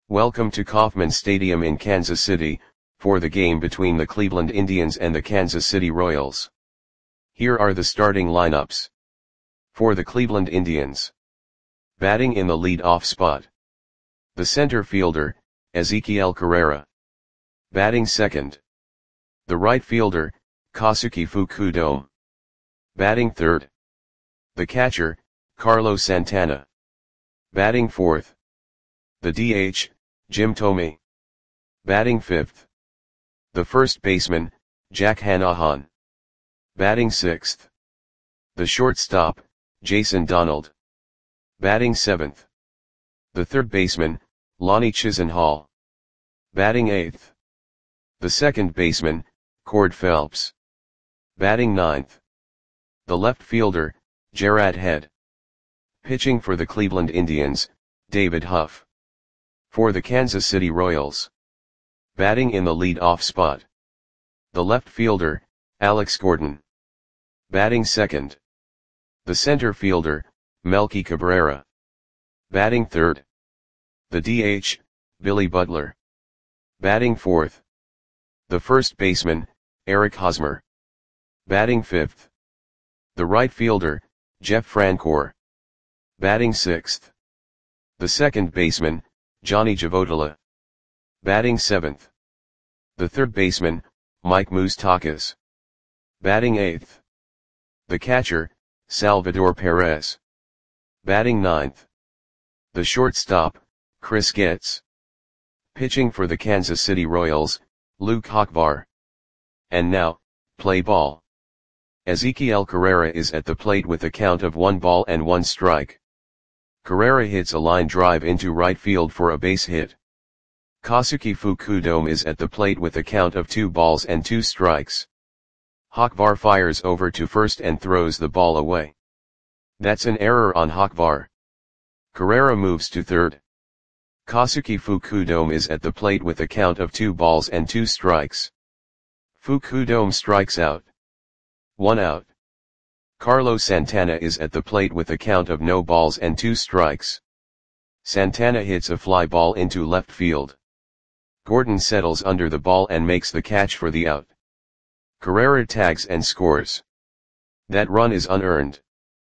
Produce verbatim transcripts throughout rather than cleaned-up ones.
Welcome to Kauffman Stadium in Kansas City, for the game between the Cleveland Indians and the Kansas City Royals. Here are the starting lineups. For the Cleveland Indians. Batting in the lead-off spot. The center fielder, Ezequiel Carrera. Batting second. The right fielder, Kosuke Fukudome. Batting third. The catcher, Carlos Santana. Batting fourth. The D H, Jim Thome. Batting fifth. The first baseman, Jack Hannahan. Batting sixth. The shortstop, Jason Donald. Batting seventh. The third baseman, Lonnie Chisenhall. Batting eighth. The second baseman, Cord Phelps. Batting ninth. The left fielder, Gerard Head. Pitching for the Cleveland Indians, David Huff. For the Kansas City Royals. Batting in the lead-off spot. The left fielder, Alex Gordon. Batting second. The center fielder, Melky Cabrera. Batting third. The D H, Billy Butler. Batting fourth. The first baseman, Eric Hosmer. Batting fifth. The right fielder, Jeff Francoeur. Batting sixth. The second baseman, Johnny Javotola. Batting seventh. The third baseman, Mike Moustakas. Batting eighth. The catcher, Salvador Perez. Batting ninth. The shortstop, Chris Getz. Pitching for the Kansas City Royals, Luke Hochvar. And now, play ball. Ezequiel Carrera is at the plate with a count of one ball and one strike. Carrera hits a line drive into right field for a base hit. Kosuke Fukudome is at the plate with a count of two balls and two strikes. Hochvar fires over to first and throws the ball away. That's an error on Hochvar. Carrera moves to third. Kosuke Fukudome is at the plate with a count of two balls and two strikes. Fukudome strikes out. One out. Carlos Santana is at the plate with a count of no balls and two strikes. Santana hits a fly ball into left field. Gordon settles under the ball and makes the catch for the out. Carrera tags and scores. That run is unearned.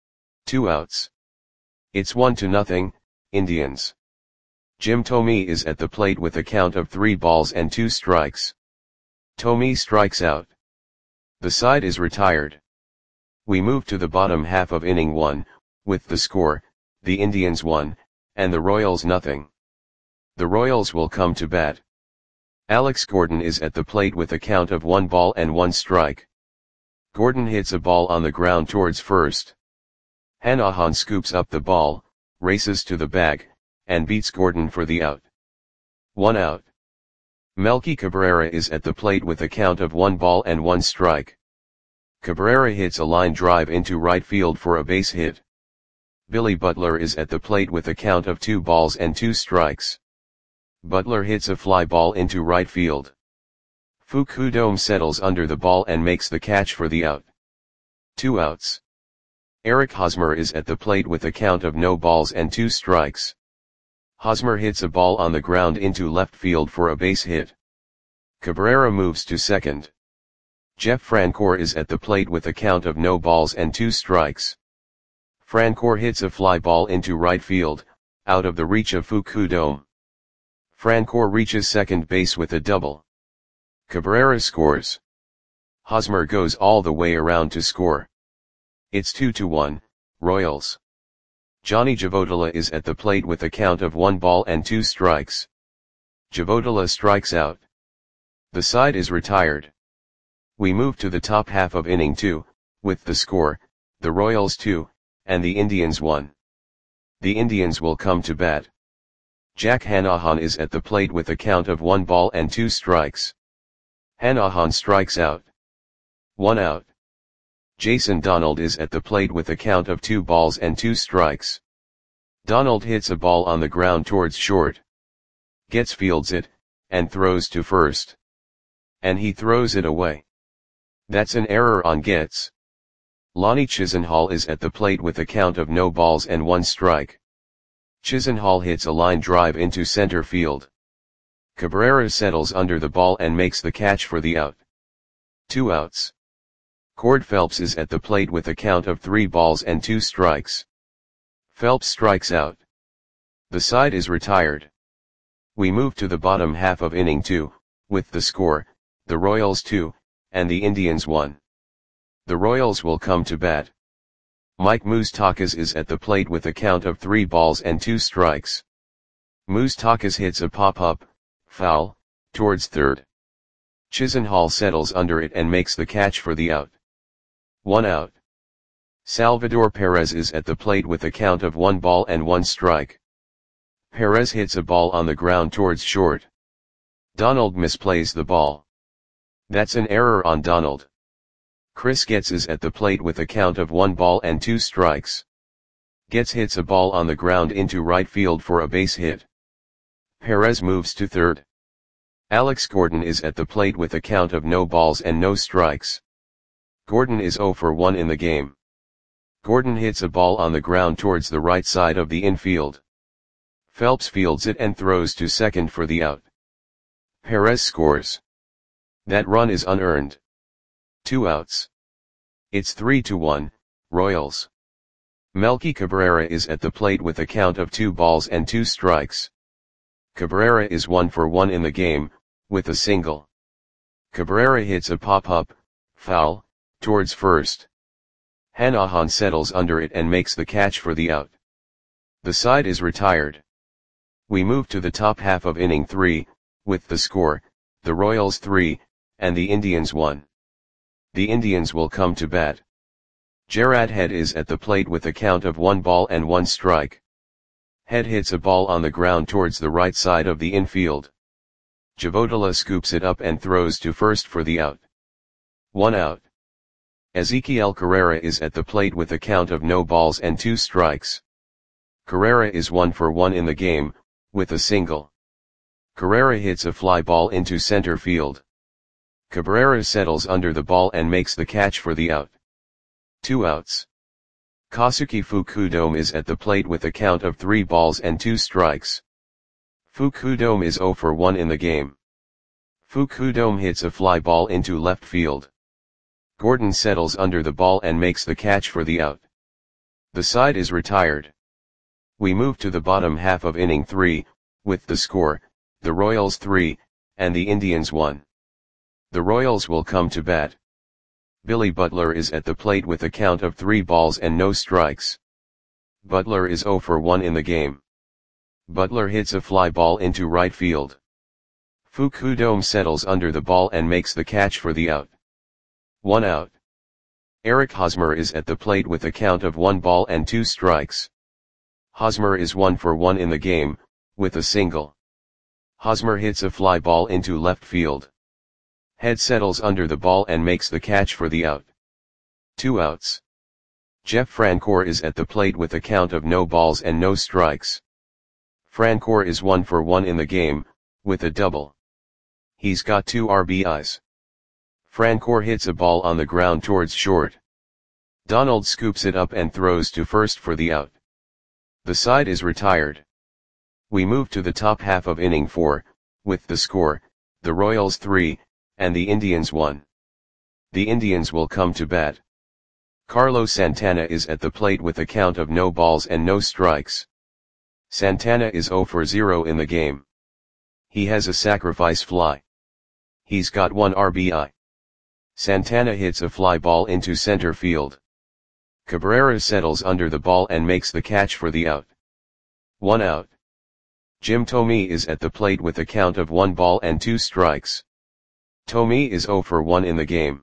Two outs. It's one to nothing, Indians. Jim Thome is at the plate with a count of three balls and two strikes. Thome strikes out. The side is retired. We move to the bottom half of inning one, with the score, the Indians one, and the Royals nothing. The Royals will come to bat. Alex Gordon is at the plate with a count of one ball and one strike. Gordon hits a ball on the ground towards first. Hannahan scoops up the ball, races to the bag, and beats Gordon for the out. One out. Melky Cabrera is at the plate with a count of one ball and one strike. Cabrera hits a line drive into right field for a base hit. Billy Butler is at the plate with a count of two balls and two strikes. Butler hits a fly ball into right field. Fukudome settles under the ball and makes the catch for the out. Two outs. Eric Hosmer is at the plate with a count of no balls and two strikes. Hosmer hits a ball on the ground into left field for a base hit. Cabrera moves to second. Jeff Francoeur is at the plate with a count of no balls and two strikes. Francoeur hits a fly ball into right field, out of the reach of Fukudome. Francoeur reaches second base with a double. Cabrera scores. Hosmer goes all the way around to score. It's two to one, Royals. Johnny Javotola is at the plate with a count of one ball and two strikes. Javotola strikes out. The side is retired. We move to the top half of inning two, with the score, the Royals two, and the Indians one. The Indians will come to bat. Jack Hannahan is at the plate with a count of one ball and two strikes. Hannahan strikes out. One out. Jason Donald is at the plate with a count of two balls and two strikes. Donald hits a ball on the ground towards short. Getz fields it, and throws to first. And he throws it away. That's an error on Getz. Lonnie Chisenhall is at the plate with a count of no balls and one strike. Chisenhall hits a line drive into center field. Cabrera settles under the ball and makes the catch for the out. Two outs. Cord Phelps is at the plate with a count of three balls and two strikes. Phelps strikes out. The side is retired. We move to the bottom half of inning two, with the score, the Royals two, and the Indians one. The Royals will come to bat. Mike Moustakas is at the plate with a count of three balls and two strikes. Moustakas hits a pop-up, foul, towards third. Chisenhall settles under it and makes the catch for the out. One out. Salvador Perez is at the plate with a count of one ball and one strike. Perez hits a ball on the ground towards short. Donald misplays the ball. That's an error on Donald. Chris Getz is at the plate with a count of one ball and two strikes. Getz hits a ball on the ground into right field for a base hit. Perez moves to third. Alex Gordon is at the plate with a count of no balls and no strikes. Gordon is oh for one in the game. Gordon hits a ball on the ground towards the right side of the infield. Phelps fields it and throws to second for the out. Perez scores. That run is unearned. Two outs. It's three to one, Royals. Melky Cabrera is at the plate with a count of two balls and two strikes. Cabrera is one for one in the game, with a single. Cabrera hits a pop-up, foul, towards first. Hanahan settles under it and makes the catch for the out. The side is retired. We move to the top half of inning three, with the score, the Royals three, and the Indians one. The Indians will come to bat. Gerard Head is at the plate with a count of one ball and one strike. Head hits a ball on the ground towards the right side of the infield. Javodala scoops it up and throws to first for the out. One out. Ezequiel Carrera is at the plate with a count of no balls and two strikes. Carrera is one for one in the game, with a single. Carrera hits a fly ball into center field. Cabrera settles under the ball and makes the catch for the out. Two outs. Kosuke Fukudome is at the plate with a count of three balls and two strikes. Fukudome is oh for one in the game. Fukudome hits a fly ball into left field. Gordon settles under the ball and makes the catch for the out. The side is retired. We move to the bottom half of inning three, with the score, the Royals three, and the Indians one. The Royals will come to bat. Billy Butler is at the plate with a count of three balls and no strikes. Butler is oh for one in the game. Butler hits a fly ball into right field. Fukudome settles under the ball and makes the catch for the out. One out. Eric Hosmer is at the plate with a count of one ball and two strikes. Hosmer is one for one in the game, with a single. Hosmer hits a fly ball into left field. Head settles under the ball and makes the catch for the out. Two outs. Jeff Francoeur is at the plate with a count of no balls and no strikes. Francoeur is one for one in the game, with a double. He's got two R B Is. Francoeur hits a ball on the ground towards short. Donald scoops it up and throws to first for the out. The side is retired. We move to the top half of inning four, with the score, the Royals three, and the Indians one. The Indians will come to bat. Carlos Santana is at the plate with a count of no balls and no strikes. Santana is oh for zero in the game. He has a sacrifice fly. He's got one R B I. Santana hits a fly ball into center field. Cabrera settles under the ball and makes the catch for the out. One out. Jim Thome is at the plate with a count of one ball and two strikes. Thome is oh for one in the game.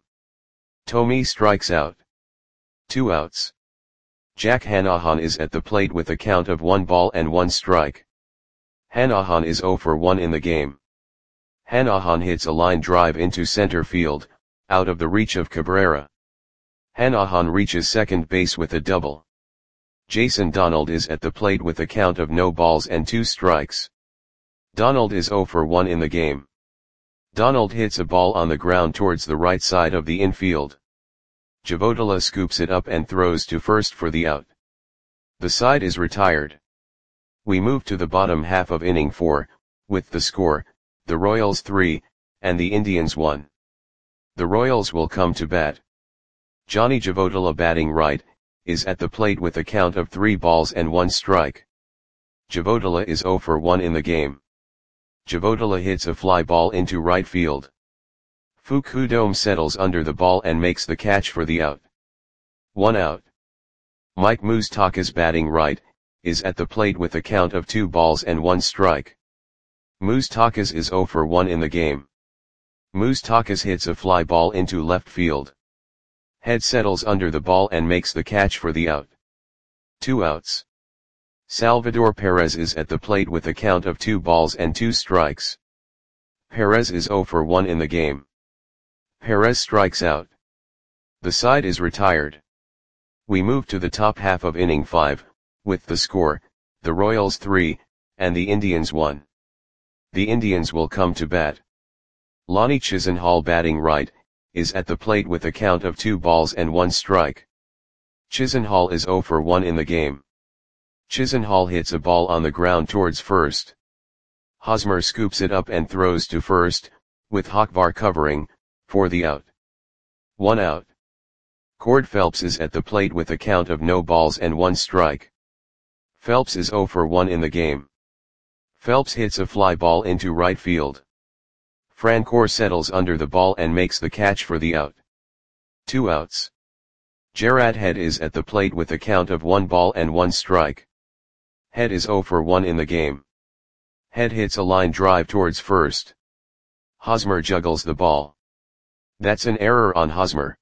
Thome strikes out. Two outs. Jack Hanahan is at the plate with a count of one ball and one strike. Hanahan is oh for one in the game. Hanahan hits a line drive into center field, out of the reach of Cabrera. Hanahan reaches second base with a double. Jason Donald is at the plate with a count of no balls and two strikes. Donald is oh for one in the game. Donald hits a ball on the ground towards the right side of the infield. Javodala scoops it up and throws to first for the out. The side is retired. We move to the bottom half of inning four, with the score, the Royals three, and the Indians one. The Royals will come to bat. Johnny Javotila batting right, is at the plate with a count of three balls and one strike. Javotila is zero for one in the game. Javotila hits a fly ball into right field. Fukudome settles under the ball and makes the catch for the out. One out. Mike Moustakas batting right, is at the plate with a count of two balls and one strike. Moustakas is zero for one in the game. Moustakas hits a fly ball into left field. Head settles under the ball and makes the catch for the out. Two outs. Salvador Perez is at the plate with a count of two balls and two strikes. Perez is zero for one in the game. Perez strikes out. The side is retired. We move to the top half of inning five, with the score, the Royals three, and the Indians one. The Indians will come to bat. Lonnie Chisenhall batting right, is at the plate with a count of two balls and one strike. Chisenhall is zero for one in the game. Chisenhall hits a ball on the ground towards first. Hosmer scoops it up and throws to first, with Hochvar covering, for the out. One out. Cord Phelps is at the plate with a count of no balls and one strike. Phelps is zero for one in the game. Phelps hits a fly ball into right field. Francoeur settles under the ball and makes the catch for the out. Two outs. Gerard Head is at the plate with a count of one ball and one strike. Head is zero for one in the game. Head hits a line drive towards first. Hosmer juggles the ball. That's an error on Hosmer.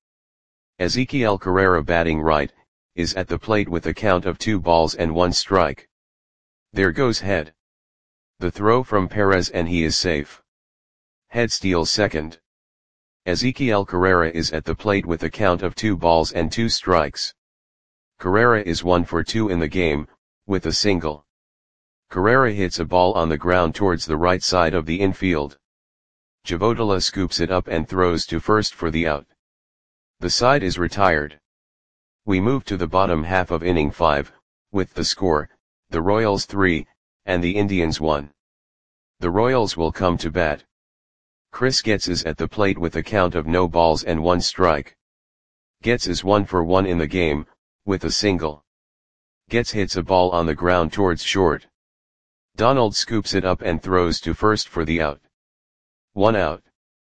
Ezequiel Carrera batting right, is at the plate with a count of two balls and one strike. There goes Head. The throw from Perez and he is safe. Head steals second. Ezequiel Carrera is at the plate with a count of two balls and two strikes. Carrera is one for two in the game, with a single. Carrera hits a ball on the ground towards the right side of the infield. Javotila scoops it up and throws to first for the out. The side is retired. We move to the bottom half of inning five, with the score, the Royals three, and the Indians one. The Royals will come to bat. Chris Getz is at the plate with a count of no balls and one strike. Getz is one for one in the game, with a single. Getz hits a ball on the ground towards short. Donald scoops it up and throws to first for the out. One out.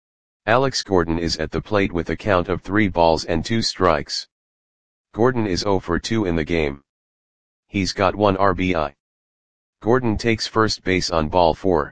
Alex Gordon is at the plate with a count of three balls and two strikes. Gordon is zero for two in the game. He's got one R B I. Gordon takes first base on ball four.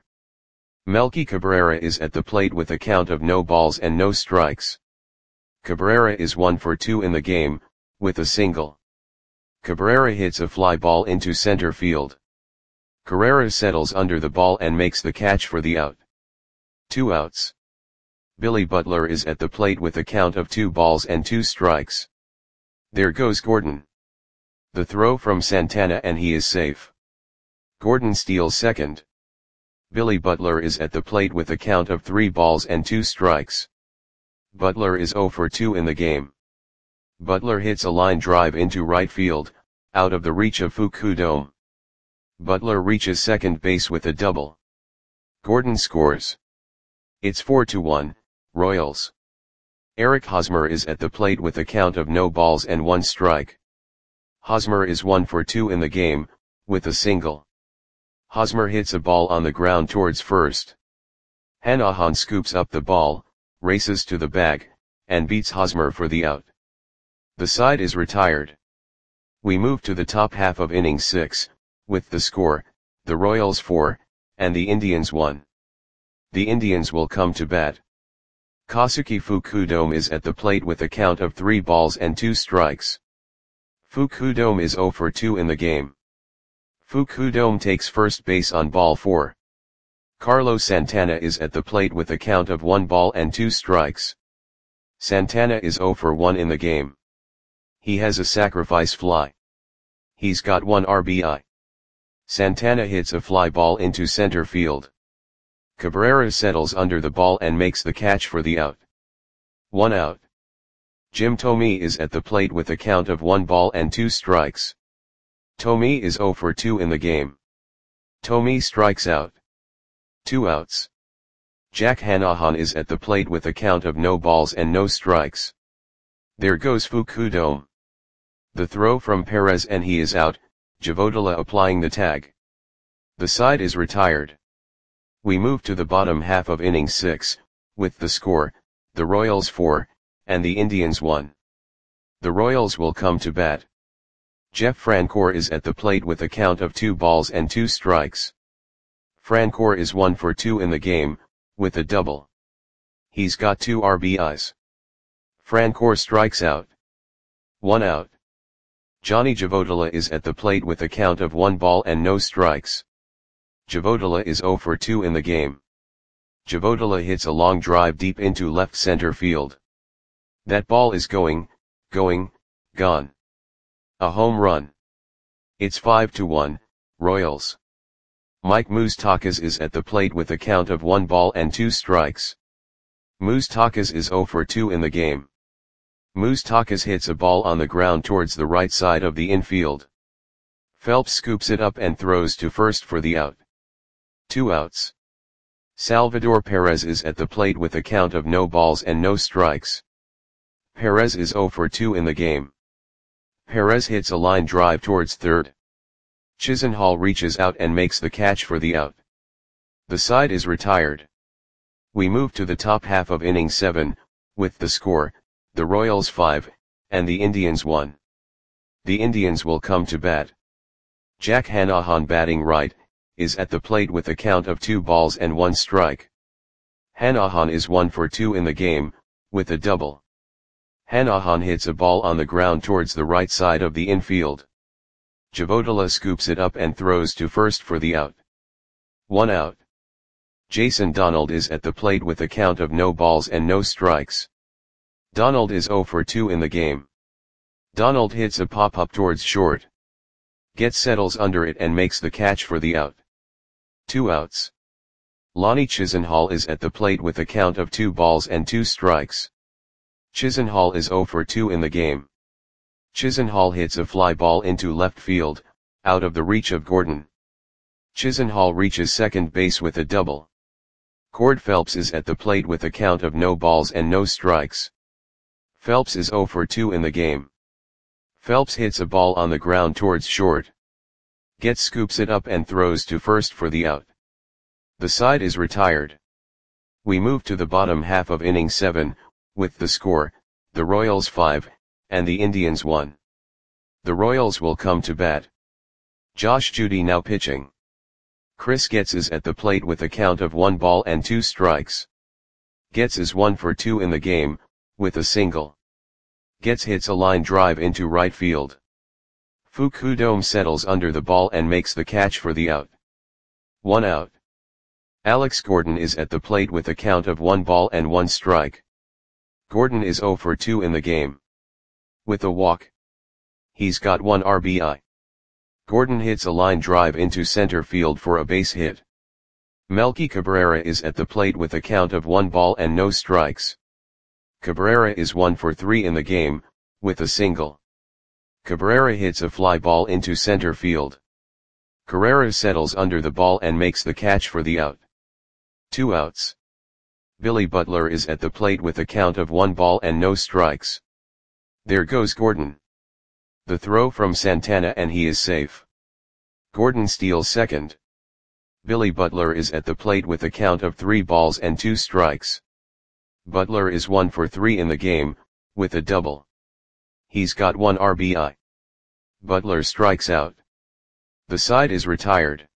Melky Cabrera is at the plate with a count of no balls and no strikes. Cabrera is one for two in the game, with a single. Cabrera hits a fly ball into center field. Carrera settles under the ball and makes the catch for the out. Two outs. Billy Butler is at the plate with a count of two balls and two strikes. There goes Gordon. The throw from Santana and he is safe. Gordon steals second. Billy Butler is at the plate with a count of three balls and two strikes. Butler is zero for two in the game. Butler hits a line drive into right field, out of the reach of Fukudome. Butler reaches second base with a double. Gordon scores. It's four to one, Royals. Eric Hosmer is at the plate with a count of no balls and one strike. Hosmer is one for two in the game, with a single. Hosmer hits a ball on the ground towards first. Hanahan scoops up the ball, races to the bag, and beats Hosmer for the out. The side is retired. We move to the top half of inning six, with the score, the Royals four, and the Indians one. The Indians will come to bat. Kosuke Fukudome is at the plate with a count of three balls and two strikes. Fukudome is zero for two in the game. Fukudome takes first base on ball four. Carlos Santana is at the plate with a count of one ball and two strikes. Santana is zero for one in the game. He has a sacrifice fly. He's got one R B I. Santana hits a fly ball into center field. Cabrera settles under the ball and makes the catch for the out. One out. Jim Thome is at the plate with a count of one ball and two strikes. Thome is zero for two in the game. Thome strikes out. Two outs. Jack Hanahan is at the plate with a count of no balls and no strikes. There goes Fukudome. The throw from Perez and he is out, Javotola applying the tag. The side is retired. We move to the bottom half of inning six, with the score, the Royals four, and the Indians one. The Royals will come to bat. Jeff Francoeur is at the plate with a count of two balls and two strikes. Francoeur is one for two in the game, with a double. He's got two R B Is. Francoeur strikes out. One out. Johnny Javotola is at the plate with a count of one ball and no strikes. Javotola is zero for two in the game. Javotola hits a long drive deep into left center field. That ball is going, going, gone. A home run. It's five to one, Royals. Mike Moustakas is at the plate with a count of one ball and two strikes. Moustakas is zero for two in the game. Moustakas hits a ball on the ground towards the right side of the infield. Phelps scoops it up and throws to first for the out. Two outs. Salvador Perez is at the plate with a count of no balls and no strikes. Perez is zero for two in the game. Perez hits a line drive towards third. Chisenhall reaches out and makes the catch for the out. The side is retired. We move to the top half of inning seven, with the score, the Royals five, and the Indians one. The Indians will come to bat. Jack Hanahan batting right, is at the plate with a count of two balls and one strike. Hanahan is one for two in the game, with a double. Hanahan hits a ball on the ground towards the right side of the infield. Javotola scoops it up and throws to first for the out. One out. Jason Donald is at the plate with a count of no balls and no strikes. Donald is zero for two in the game. Donald hits a pop-up towards short. Gets settles under it and makes the catch for the out. Two outs. Lonnie Chisenhall is at the plate with a count of two balls and two strikes. Chisenhall is zero for two in the game. Chisenhall hits a fly ball into left field, out of the reach of Gordon. Chisenhall reaches second base with a double. Cord Phelps is at the plate with a count of no balls and no strikes. Phelps is zero for two in the game. Phelps hits a ball on the ground towards short. Gets scoops it up and throws to first for the out. The side is retired. We move to the bottom half of inning seven, with the score, the Royals five, and the Indians one. The Royals will come to bat. Josh Judy now pitching. Chris Getz is at the plate with a count of one ball and two strikes. Getz is one for two in the game, with a single. Getz hits a line drive into right field. Fukudome settles under the ball and makes the catch for the out. One out. Alex Gordon is at the plate with a count of one ball and one strike. Gordon is zero for two in the game. With a walk. He's got one R B I. Gordon hits a line drive into center field for a base hit. Melky Cabrera is at the plate with a count of one ball and no strikes. Cabrera is one for three in the game, with a single. Cabrera hits a fly ball into center field. Carrera settles under the ball and makes the catch for the out. Two outs. Billy Butler is at the plate with a count of one ball and no strikes. There goes Gordon. The throw from Santana and he is safe. Gordon steals second. Billy Butler is at the plate with a count of three balls and two strikes. Butler is one for three in the game, with a double. He's got one R B I. Butler strikes out. The side is retired.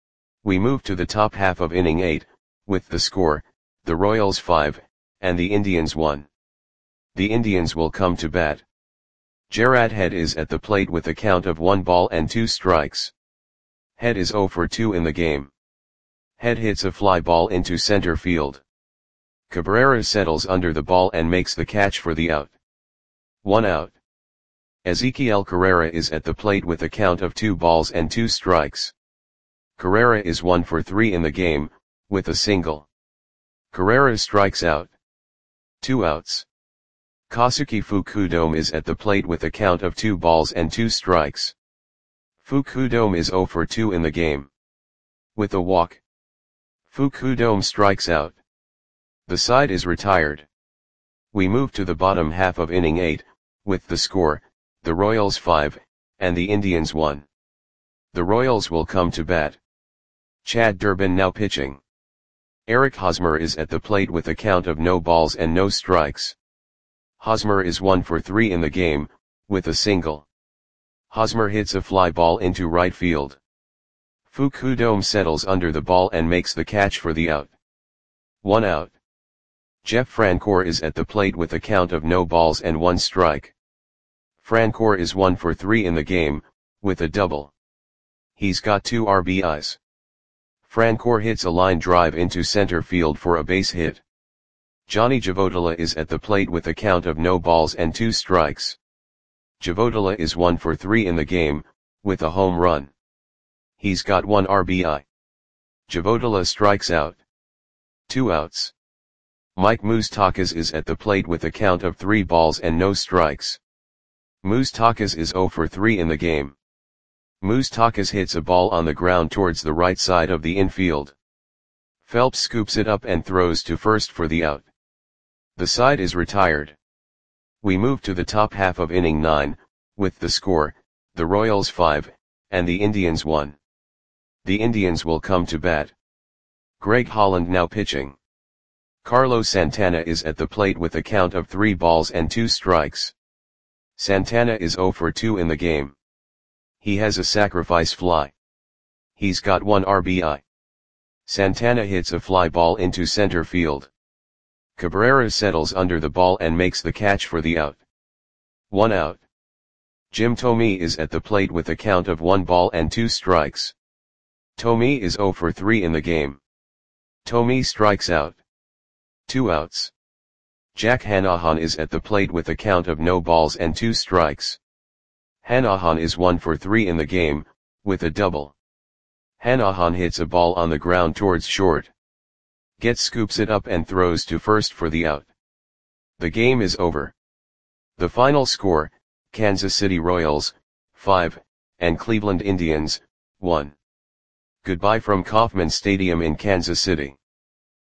We move to the top half of inning eight, with the score, the Royals five, and the Indians one. The Indians will come to bat. Gerard Head is at the plate with a count of one ball and two strikes. Head is zero for two in the game. Head hits a fly ball into center field. Cabrera settles under the ball and makes the catch for the out. One out. Ezequiel Carrera is at the plate with a count of two balls and two strikes. Carrera is one for three in the game, with a single. Carrera strikes out. Two outs. Kazuki Fukudome is at the plate with a count of two balls and two strikes. Fukudome is zero for two in the game. With a walk. Fukudome strikes out. The side is retired. We move to the bottom half of inning eight, with the score, the Royals five, and the Indians one. The Royals will come to bat. Chad Durbin now pitching. Eric Hosmer is at the plate with a count of no balls and no strikes. Hosmer is one for three in the game, with a single. Hosmer hits a fly ball into right field. Fukudome settles under the ball and makes the catch for the out. One out. Jeff Francoeur is at the plate with a count of no balls and one strike. Francoeur is one for three in the game, with a double. He's got two R B Is. Francoeur hits a line drive into center field for a base hit. Johnny Javotila is at the plate with a count of no balls and two strikes. Javotila is one for three in the game, with a home run. He's got one R B I. Javotila strikes out. Two outs. Mike Moustakas is at the plate with a count of three balls and no strikes. Moustakas is zero for three in the game. Moustakas hits a ball on the ground towards the right side of the infield. Phelps scoops it up and throws to first for the out. The side is retired. We move to the top half of inning nine, with the score, the Royals five, and the Indians one. The Indians will come to bat. Greg Holland now pitching. Carlos Santana is at the plate with a count of three balls and two strikes. Santana is zero for two in the game. He has a sacrifice fly. He's got one R B I. Santana hits a fly ball into center field. Cabrera settles under the ball and makes the catch for the out. One out. Jim Thome is at the plate with a count of one ball and two strikes. Thome is zero for three in the game. Thome strikes out. Two outs. Jack Hanahan is at the plate with a count of no balls and two strikes. Hanahan is one for three in the game, with a double. Hanahan hits a ball on the ground towards short. Getz scoops it up and throws to first for the out. The game is over. The final score, Kansas City Royals, five, and Cleveland Indians, one. Goodbye from Kauffman Stadium in Kansas City.